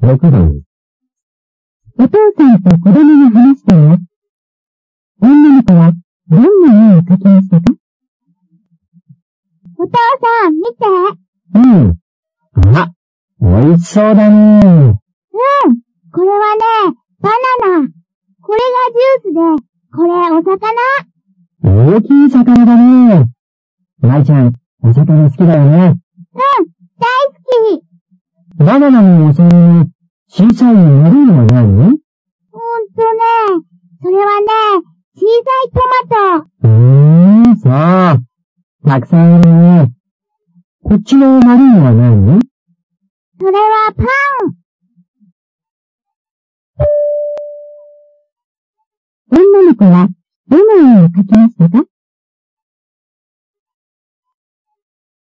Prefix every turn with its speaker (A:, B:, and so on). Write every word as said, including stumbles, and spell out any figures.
A: ろくばん。
B: お父さんと子供が話しています。女の子はどんな絵を描きましたか？
C: お父さん、見て。
A: うん。あ、美味しそうだね。
C: うん。これはね、バナナ。これがジュースで、これお魚。
A: 大きい魚だね。舞ちゃん、お魚好きだよね。
C: うん、大好き。
A: バナナのお皿に小さい丸いのは何？
C: ほんとね、それはね、小さいトマト。
A: うーん、そう。たくさんあるね。こっちの丸いのは何？
C: それはパン。
B: 女の子はどの絵を描きましたか？